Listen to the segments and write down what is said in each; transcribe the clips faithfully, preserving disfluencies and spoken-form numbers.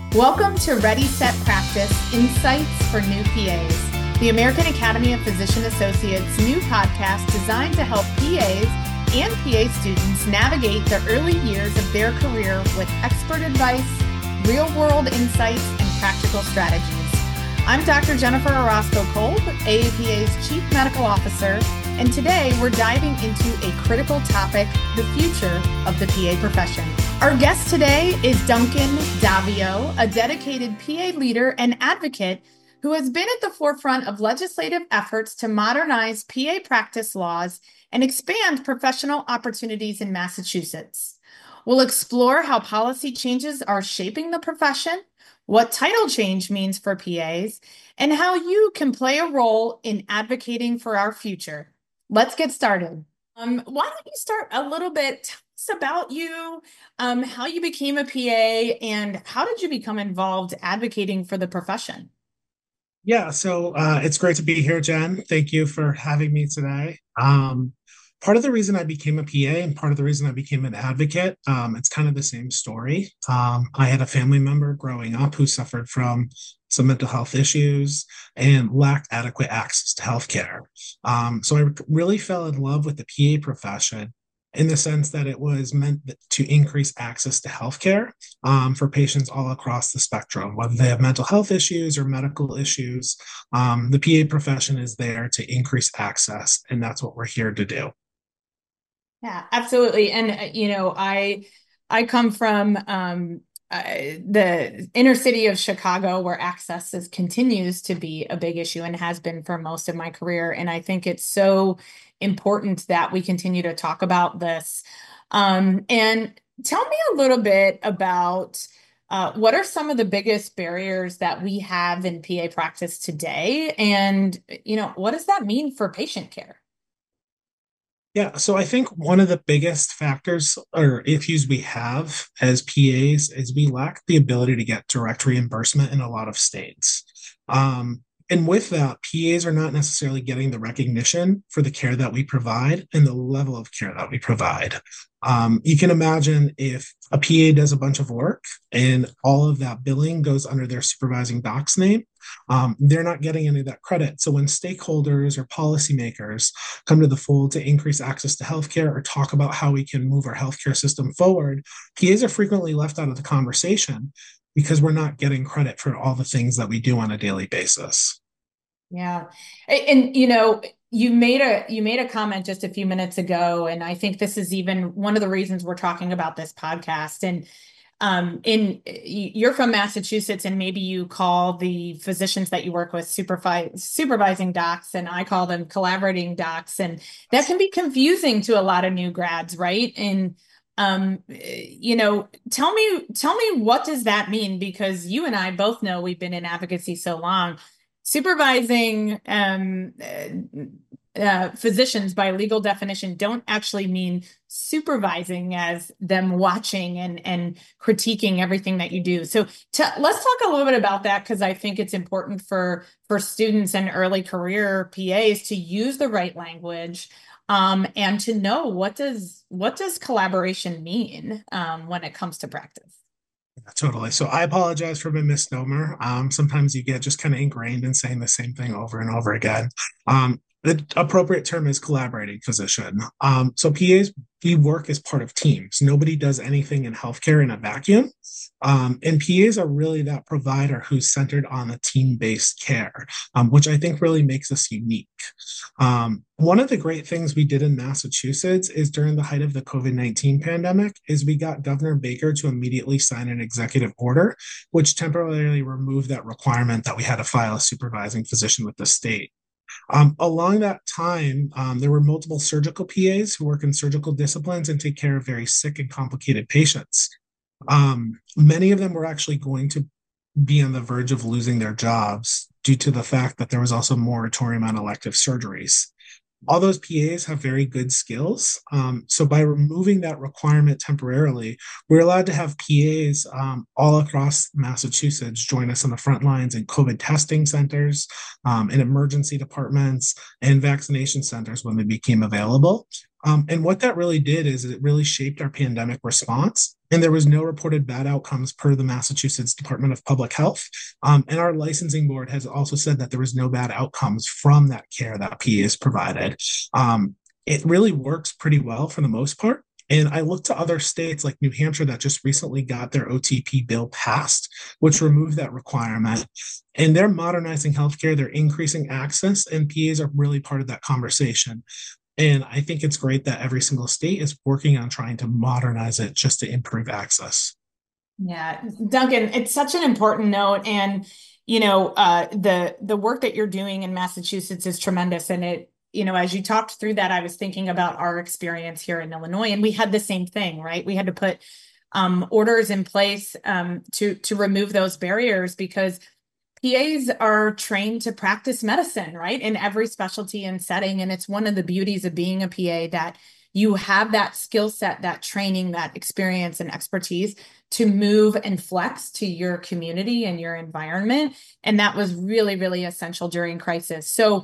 Welcome to Ready, Set, Practice, Insights for New P As, the American Academy of Physician Associates' new podcast designed to help P As and P A students navigate the early years of their career with expert advice, real-world insights, and practical strategies. I'm Doctor Jennifer Orozco-Kolb, A A P A's Chief Medical Officer, and today we're diving into a critical topic, the future of the P A profession. Our guest today is Duncan Davio, a dedicated P A leader and advocate who has been at the forefront of legislative efforts to modernize P A practice laws and expand professional opportunities in Massachusetts. We'll explore how policy changes are shaping the profession, what title change means for P As, and how you can play a role in advocating for our future. Let's get started. Um, why don't you start a little bit, tell us about you, um, how you became a P A, and how did you become involved advocating for the profession? Yeah, so uh, it's great to be here, Jen. Thank you for having me today. Um, part of the reason I became a P A and part of the reason I became an advocate, um, it's kind of the same story. Um, I had a family member growing up who suffered from some mental health issues and lacked adequate access to healthcare. Um, so I really fell in love with the P A profession in the sense that it was meant to increase access to healthcare um, for patients all across the spectrum, whether they have mental health issues or medical issues. Um, the P A profession is there to increase access, and that's what we're here to do. Yeah, absolutely. And, uh, you know, I I come from um, uh, the inner city of Chicago, where access is, continues to be a big issue and has been for most of my career. And I think it's so important that we continue to talk about this. Um, and tell me a little bit about uh, what are some of the biggest barriers that we have in P A practice today? And, you know, what does that mean for patient care? Yeah, so I think one of the biggest factors or issues we have as P As is we lack the ability to get direct reimbursement in a lot of states. Um, and with that, P As are not necessarily getting the recognition for the care that we provide and the level of care that we provide. Um, you can imagine if a P A does a bunch of work and all of that billing goes under their supervising doc's name, um, they're not getting any of that credit. So when stakeholders or policymakers come to the fold to increase access to healthcare or talk about how we can move our healthcare system forward, P As are frequently left out of the conversation because we're not getting credit for all the things that we do on a daily basis. Yeah. And, and, you know, you made a you made a comment just a few minutes ago, and I think this is even one of the reasons we're talking about this podcast. And um, in you're from Massachusetts, and maybe you call the physicians that you work with supervise, supervising docs, and I call them collaborating docs, and that can be confusing to a lot of new grads, right? And um, you know, tell me tell me what does that mean? Because you and I both know we've been in advocacy so long. Supervising um, uh, uh, physicians by legal definition don't actually mean supervising as them watching and, and critiquing everything that you do. So to, let's talk a little bit about that, because I think it's important for, for students and early career P As to use the right language um, and to know what does, what does collaboration mean um, when it comes to practice. Totally. So I apologize for my misnomer. Um, sometimes you get just kind of ingrained in saying the same thing over and over again. Um, the appropriate term is collaborating physician. Um, so P As, we work as part of teams. Nobody does anything in healthcare in a vacuum. Um, and P As are really that provider who's centered on a team-based care, um, which I think really makes us unique. Um, one of the great things we did in Massachusetts is during the height of the COVID nineteen pandemic is we got Governor Baker to immediately sign an executive order, which temporarily removed that requirement that we had to file a supervising physician with the state. Um, along that time, um, there were multiple surgical P As who work in surgical disciplines and take care of very sick and complicated patients. Um, many of them were actually going to be on the verge of losing their jobs due to the fact that there was also a moratorium on elective surgeries. All those P As have very good skills. Um, so by removing that requirement temporarily, we're allowed to have P As um, all across Massachusetts join us on the front lines in COVID testing centers, um, in emergency departments, and vaccination centers when they became available. Um, and what that really did is it really shaped our pandemic response. And there was no reported bad outcomes per the Massachusetts Department of Public Health. Um, and our licensing board has also said that there was no bad outcomes from that care that P As provided. Um, it really works pretty well for the most part. And I looked to other states like New Hampshire that just recently got their O T P bill passed, which removed that requirement. And they're modernizing healthcare, they're increasing access, and P As are really part of that conversation. And I think it's great that every single state is working on trying to modernize it just to improve access. Yeah, Duncan, it's such an important note. And, you know, uh, the the work that you're doing in Massachusetts is tremendous. And it, you know, as you talked through that, I was thinking about our experience here in Illinois, and we had the same thing, right? We had to put um, orders in place um, to to remove those barriers because P As are trained to practice medicine, right? In every specialty and setting. And it's one of the beauties of being a P A that you have that skill set, that training, that experience and expertise to move and flex to your community and your environment. And that was really, really essential during crisis. So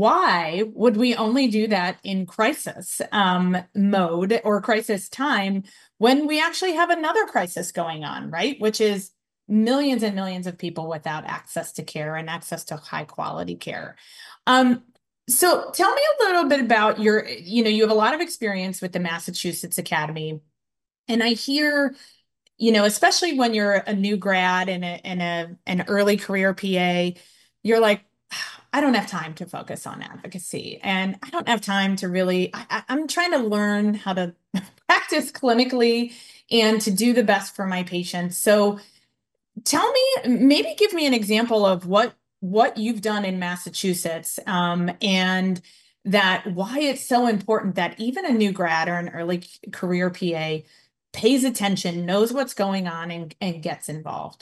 why would we only do that in crisis um, mode or crisis time when we actually have another crisis going on, right? Which is millions and millions of people without access to care and access to high quality care. Um, so tell me a little bit about your, you know, you have a lot of experience with the Massachusetts Academy. And I hear, you know, especially when you're a new grad and a, and a, an early career P A, you're like, I don't have time to focus on advocacy. And I don't have time to really, I, I'm trying to learn how to practice clinically and to do the best for my patients. So tell me, maybe give me an example of what what you've done in Massachusetts um, and that why it's so important that even a new grad or an early career P A pays attention, knows what's going on, and, and gets involved.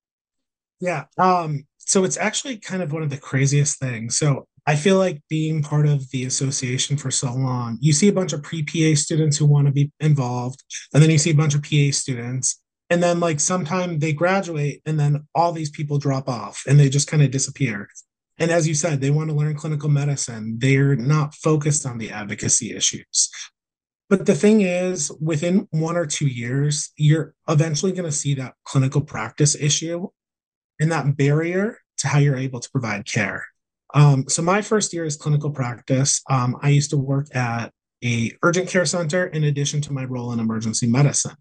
Yeah. Um, so it's actually kind of one of the craziest things. So I feel like being part of the association for so long, you see a bunch of pre-P A students who want to be involved, and then you see a bunch of P A students. And then, like, sometime they graduate, and then all these people drop off and they just kind of disappear. And as you said, they want to learn clinical medicine. They're not focused on the advocacy issues. But the thing is, within one or two years, you're eventually going to see that clinical practice issue and that barrier to how you're able to provide care. Um, so my first year is clinical practice. Um, I used to work at a urgent care center in addition to my role in emergency medicine.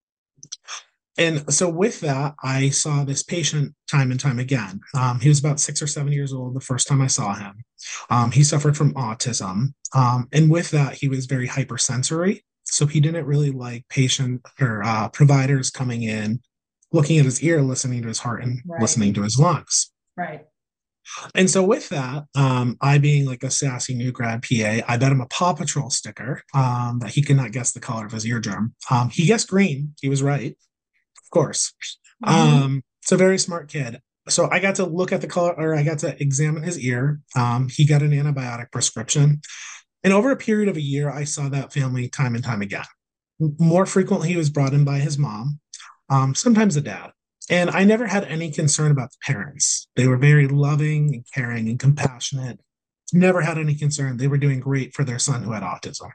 And so with that, I saw this patient time and time again. Um, he was about six or seven years old the first time I saw him. Um, he suffered from autism. Um, and with that, he was very hypersensory. So he didn't really like patient or uh, providers coming in, looking at his ear, listening to his heart, and right. listening to his lungs. Right. And so with that, um, I being like a sassy new grad P A, I bet him a Paw Patrol sticker um, that he could not guess the color of his eardrum. Um, he guessed green. He was right. Of course. Mm-hmm. Um, it's a very smart kid. So I got to look at the color, or I got to examine his ear. Um, he got an antibiotic prescription. And over a period of a year, I saw that family time and time again. More frequently, he was brought in by his mom, um, sometimes a dad. And I never had any concern about the parents. They were very loving and caring and compassionate. Never had any concern. They were doing great for their son who had autism.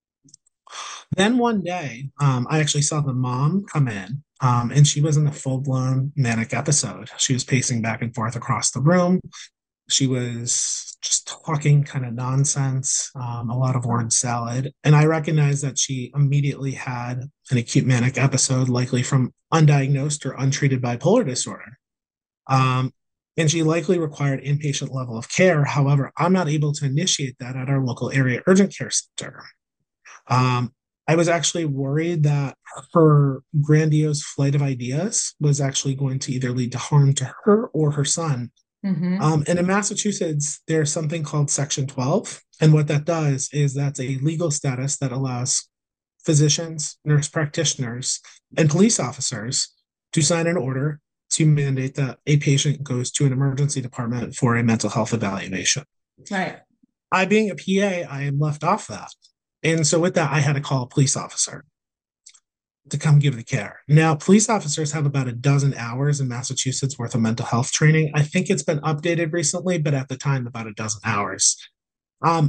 Then one day, um, I actually saw the mom come in, um, and she was in a full-blown manic episode. She was pacing back and forth across the room. She was just talking kind of nonsense, um, a lot of word salad. And I recognized that she immediately had an acute manic episode, likely from undiagnosed or untreated bipolar disorder. Um, and she likely required inpatient level of care. However, I'm not able to initiate that at our local area urgent care center. Um, I was actually worried that her grandiose flight of ideas was actually going to either lead to harm to her or her son. Mm-hmm. Um, and in Massachusetts, there's something called Section twelve. And what that does is that's a legal status that allows physicians, nurse practitioners, and police officers to sign an order to mandate that a patient goes to an emergency department for a mental health evaluation. Right. I, being a P A, I am left off that. And so with that, I had to call a police officer to come give the care. Now, police officers have about a dozen hours in Massachusetts worth of mental health training. I think it's been updated recently, but at the time, about a dozen hours. Um,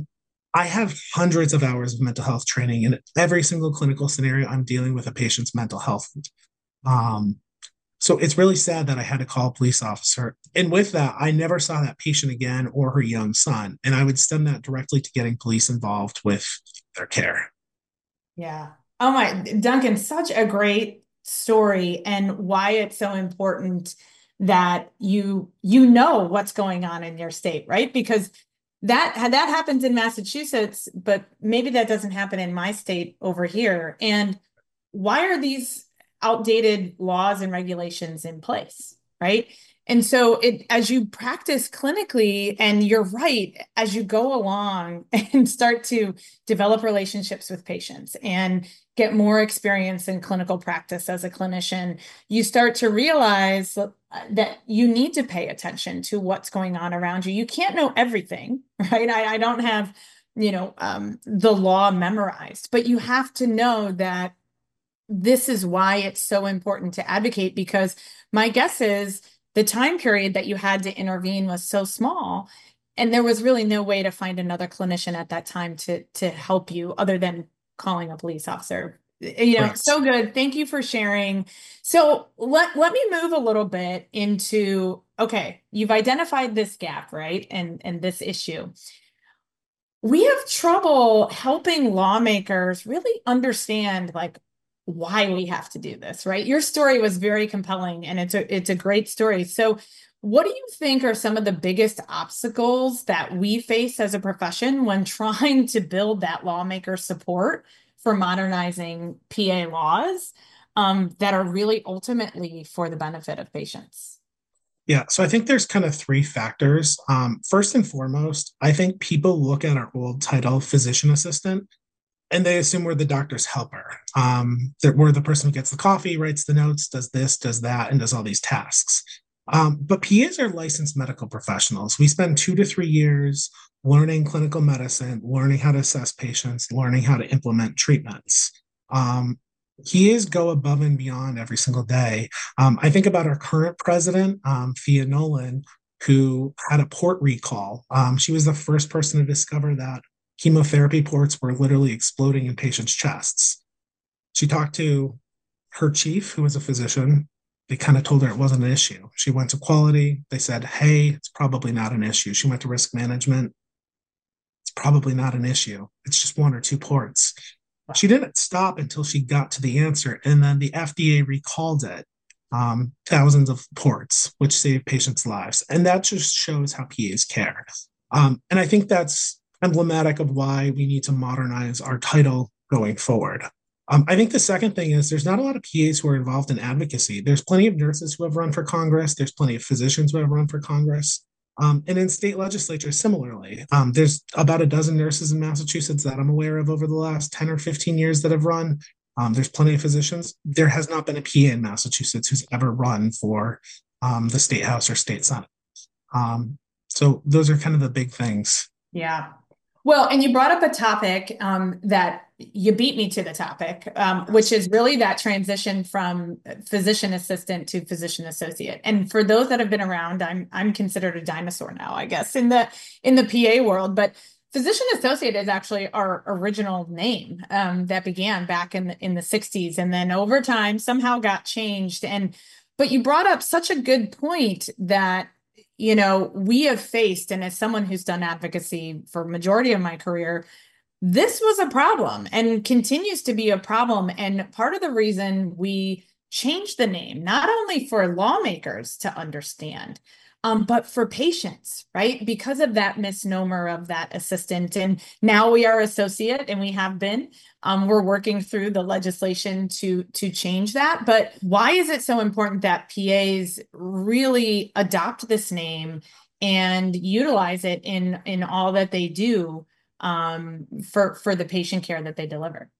I have hundreds of hours of mental health training. In every single clinical scenario, I'm dealing with a patient's mental health. Um, so it's really sad that I had to call a police officer. And with that, I never saw that patient again or her young son. And I would stem that directly to getting police involved with their care. Yeah. Oh my, Duncan, such a great story, and why it's so important that you you know what's going on in your state, right? Because that that happens in Massachusetts, but maybe that doesn't happen in my state over here. And why are these outdated laws and regulations in place, right? And so it, as you practice clinically, and you're right, as you go along and start to develop relationships with patients and get more experience in clinical practice as a clinician, you start to realize that you need to pay attention to what's going on around you. You can't know everything, right? I, I don't have, you know, um, the law memorized, but you have to know that this is why it's so important to advocate, because my guess is the time period that you had to intervene was so small, and there was really no way to find another clinician at that time to to help you other than calling a police officer. You know, Right. so good. Thank you for sharing. So let, let me move a little bit into, okay, you've identified this gap, right? And, and this issue. We have trouble helping lawmakers really understand, like, why we have to do this, right? Your story was very compelling, and it's a it's a great story. So what do you think are some of the biggest obstacles that we face as a profession when trying to build that lawmaker support for modernizing P A laws, um, that are really ultimately for the benefit of patients? Yeah, so I think there's kind of three factors. Um, first and foremost, I think people look at our old title, physician assistant, and they assume we're the doctor's helper. Um, that we're the person who gets the coffee, writes the notes, does this, does that, and does all these tasks. Um, but P As are licensed medical professionals. We spend two to three years learning clinical medicine, learning how to assess patients, learning how to implement treatments. Um, P As go above and beyond every single day. Um, I think about our current president, um, Thea Nolan, who had a port recall. Um, she was the first person to discover that chemotherapy ports were literally exploding in patients' chests. She talked to her chief, who was a physician. They kind of told her it wasn't an issue. She went to quality. They said, hey, it's probably not an issue. She went to risk management. It's probably not an issue. It's just one or two ports. She didn't stop until she got to the answer. And then the F D A recalled it, um, thousands of ports, which saved patients' lives. And that just shows how P As care. Um, and I think that's emblematic of why we need to modernize our title going forward. Um, I think the second thing is there's not a lot of P As who are involved in advocacy. There's plenty of nurses who have run for Congress. There's plenty of physicians who have run for Congress. Um, and in state legislatures, similarly, um, there's about a dozen nurses in Massachusetts that I'm aware of over the last ten or fifteen years that have run. Um, there's plenty of physicians. There has not been a P A in Massachusetts who's ever run for um, the state house or state senate. Um, so those are kind of the big things. Yeah. Well, and you brought up a topic, um, that you beat me to the topic, um, which is really that transition from physician assistant to physician associate. And for those that have been around, I'm I'm considered a dinosaur now, I guess, in the in the P A world. But physician associate is actually our original name, um, that began back in the in the sixties, and then over time somehow got changed. And but you brought up such a good point that, you know, we have faced, and as someone who's done advocacy for majority of my career, this was a problem and continues to be a problem. And part of the reason we changed the name, not only for lawmakers to understand, um, but for patients, right? Because of that misnomer of that assistant. And now we are associate, and we have been. Um, we're working through the legislation to, to change that. But why is it so important that P As really adopt this name and utilize it in, in all that they do, um, for, for the patient care that they deliver?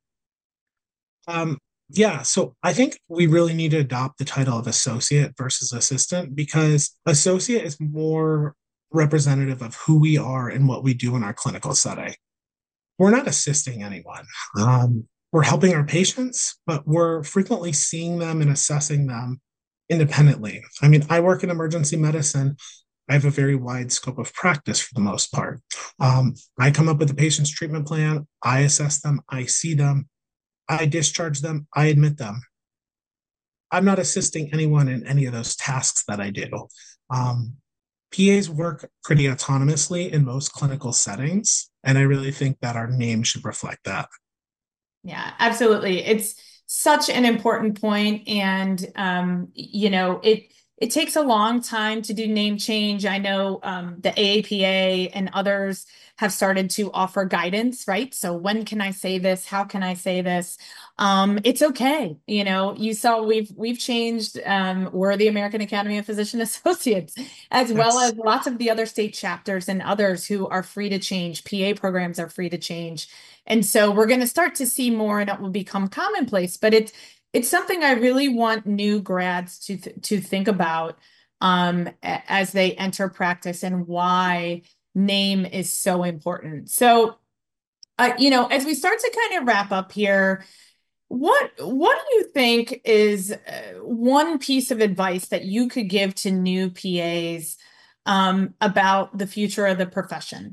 Um, yeah, so I think we really need to adopt the title of associate versus assistant, because associate is more representative of who we are and what we do in our clinical setting. We're not assisting anyone. Um, we're helping our patients, but we're frequently seeing them and assessing them independently. I mean, I work in emergency medicine. I have a very wide scope of practice for the most part. Um, I come up with the patient's treatment plan, I assess them, I see them, I discharge them, I admit them. I'm not assisting anyone in any of those tasks that I do. Um, P As work pretty autonomously in most clinical settings, and I really think that our name should reflect that. Yeah, absolutely. It's such an important point, and um, you know, it it takes a long time to do name change. I know um, the A A P A and others have started to offer guidance, right? So when can I say this? How can I say this? Um, it's okay. You know, you saw we've we've changed. Um, we're the American Academy of Physician Associates, as well Yes. as lots of the other state chapters and others who are free to change. P A programs are free to change. And so we're going to start to see more, and it will become commonplace. But it's it's something I really want new grads to th to think about um, as they enter practice, and why name is so important. So, uh, you know, as we start to kind of wrap up here, what what do you think is uh, one piece of advice that you could give to new P As um, about the future of the profession?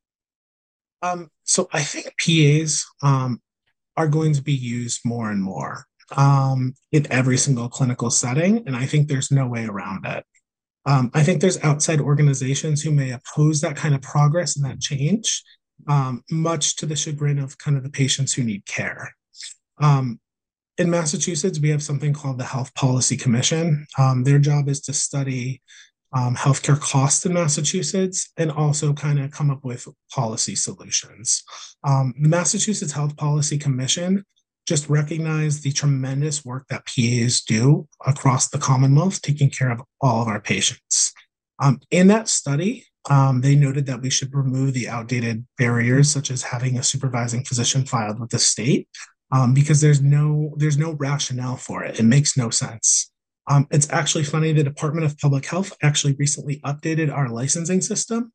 Um, so I think P As um, are going to be used more and more um, in every single clinical setting, and I think there's no way around it. Um, I think there's outside organizations who may oppose that kind of progress and that change, um, much to the chagrin of kind of the patients who need care. Um, in Massachusetts, we have something called the Health Policy Commission. Um, their job is to study um, healthcare costs in Massachusetts and also kind of come up with policy solutions. Um, the Massachusetts Health Policy Commission just recognized the tremendous work that P As do across the Commonwealth, taking care of all of our patients. Um, in that study, um, they noted that we should remove the outdated barriers, such as having a supervising physician filed with the state, um, because there's no there's no rationale for it. It makes no sense. Um, it's actually funny. The Department of Public Health actually recently updated our licensing system.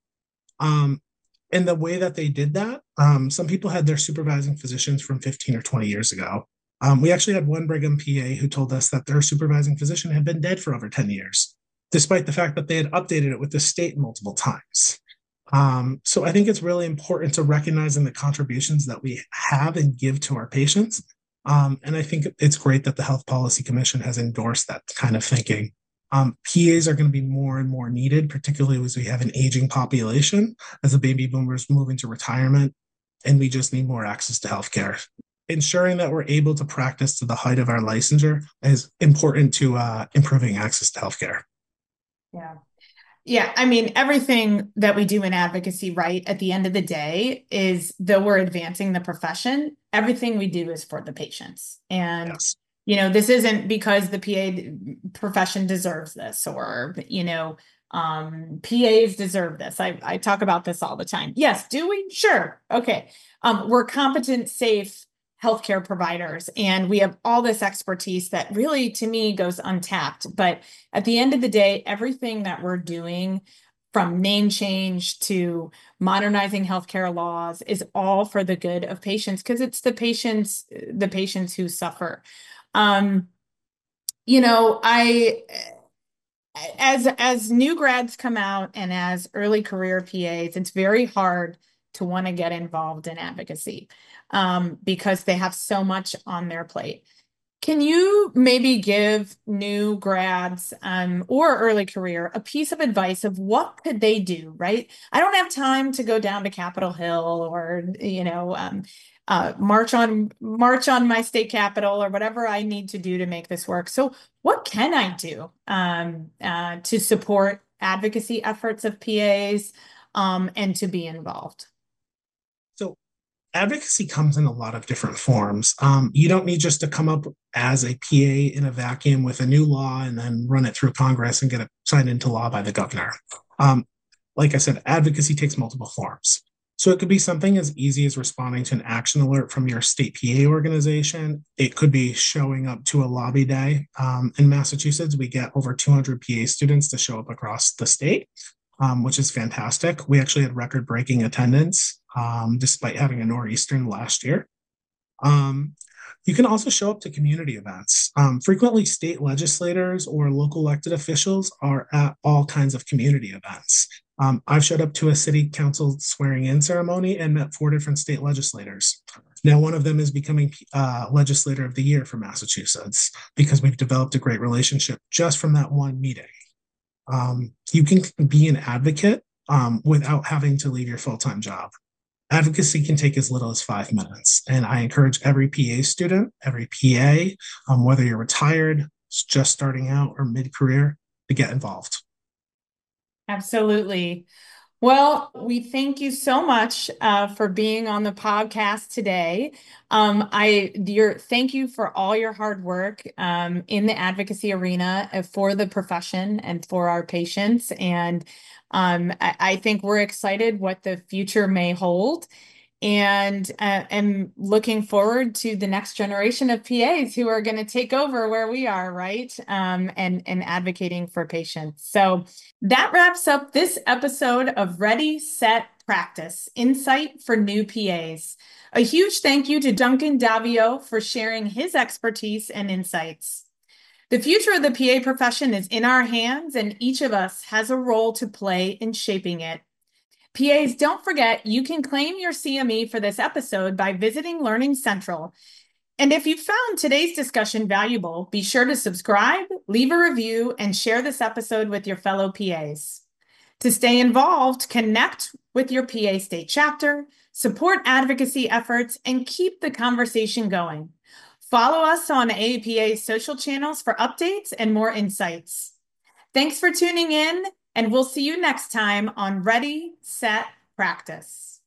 Um, and the way that they did that, um, some people had their supervising physicians from fifteen or twenty years ago. Um, we actually had one Brigham P A who told us that their supervising physician had been dead for over ten years, despite the fact that they had updated it with the state multiple times. Um, so I think it's really important to recognizing the contributions that we have and give to our patients. Um, and I think it's great that the Health Policy Commission has endorsed that kind of thinking. Um, P As are going to be more and more needed, particularly as we have an aging population, as the baby boomers move into retirement, and we just need more access to healthcare. Ensuring that we're able to practice to the height of our licensure is important to uh, improving access to healthcare. Yeah. Yeah, I mean, everything that we do in advocacy, right, at the end of the day, is though we're advancing the profession, everything we do is for the patients. And, Yes. you know, this isn't because the P A profession deserves this, or, you know, um, P As deserve this. I, I talk about this all the time. Yes, do we? Sure. Okay. Um, we're competent, safe healthcare providers, and we have all this expertise that really, to me, goes untapped. But at the end of the day, everything that we're doing, from name change to modernizing healthcare laws, is all for the good of patients, because it's the patients, the patients who suffer. Um, you know, I, as as new grads come out and as early career P As, it's very hard to want to get involved in advocacy um, because they have so much on their plate. Can you maybe give new grads um, or early career a piece of advice of what could they do, right? I don't have time to go down to Capitol Hill or, you know, um, uh, march on march on my state capitol or whatever I need to do to make this work. So what can I do um, uh, to support advocacy efforts of P As um, and to be involved? So advocacy comes in a lot of different forms. Um, you don't need just to come up as a P A in a vacuum with a new law and then run it through Congress and get it signed into law by the governor. Um, like I said, advocacy takes multiple forms. So it could be something as easy as responding to an action alert from your state P A organization. It could be showing up to a lobby day. Um, in Massachusetts, we get over two hundred P A students to show up across the state, um, which is fantastic. We actually had record-breaking attendance um, despite having a nor'easter last year. Um, You can also show up to community events. Um, frequently, state legislators or local elected officials are at all kinds of community events. Um, I've showed up to a city council swearing in ceremony and met four different state legislators. Now, one of them is becoming uh, legislator of the year for Massachusetts because we've developed a great relationship just from that one meeting. Um, you can be an advocate um, without having to leave your full-time job. Advocacy can take as little as five minutes. And I encourage every P A student, every P A, um, whether you're retired, just starting out, or mid-career, to get involved. Absolutely. Well, we thank you so much uh, for being on the podcast today. Um, I your thank you for all your hard work um, in the advocacy arena uh, for the profession and for our patients. And um, I, I think we're excited what the future may hold. And uh, am looking forward to the next generation of P As who are going to take over where we are, right? Um, and, and advocating for patients. So that wraps up this episode of Ready, Set, Practice, Insight for New P As. A huge thank you to Duncan Davio for sharing his expertise and insights. The future of the P A profession is in our hands, and each of us has a role to play in shaping it. P As, don't forget, you can claim your C M E for this episode by visiting Learning Central. And if you found today's discussion valuable, be sure to subscribe, leave a review, and share this episode with your fellow P As. To stay involved, connect with your P A state chapter, support advocacy efforts, and keep the conversation going. Follow us on A A P A's social channels for updates and more insights. Thanks for tuning in, and we'll see you next time on Ready, Set, Practice.